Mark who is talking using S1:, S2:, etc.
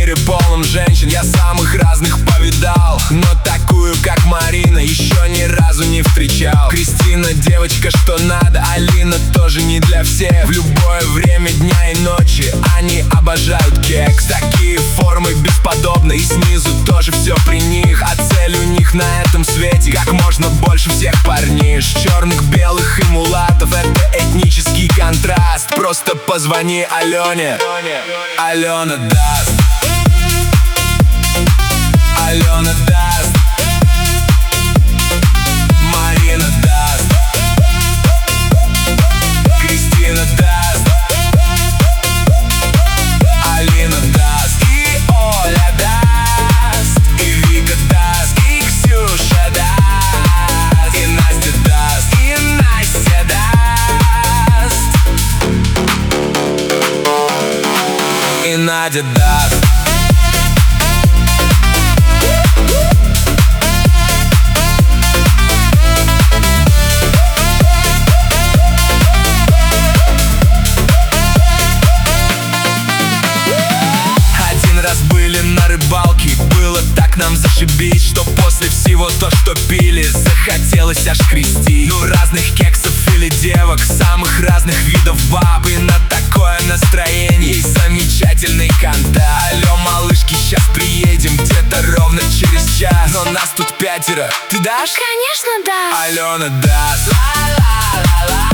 S1: мире полном женщин я самых разных повидал, но такую, как Марина, еще ни разу не встречал. Кристина девочка, что надо, Алина тоже не для всех. В любое время дня и ночи они обожают кекс. Такие формы бесподобны, и снизу тоже все при них. А цель у них на этом свете как можно больше всех парниш. Черных, белых и мулатов — это этнический контраст. Просто позвони Алене, Алена даст. Алена даст. Марина даст. Кристина даст. Алина даст. И Оля даст. И Вика даст. И Ксюша даст. И Настя даст. И Настя даст. И Надя даст. На рыбалке было так нам зашибись, что после всего то, что пили, захотелось аж крестить. Ну, разных кексов или девок, самых разных видов баб. И на такое настроение есть замечательный контакт. Алло, малышки, сейчас приедем где-то ровно через час. Но нас тут 5, ты дашь?
S2: Конечно, да.
S1: Алена даст. Ла-ла-ла-ла.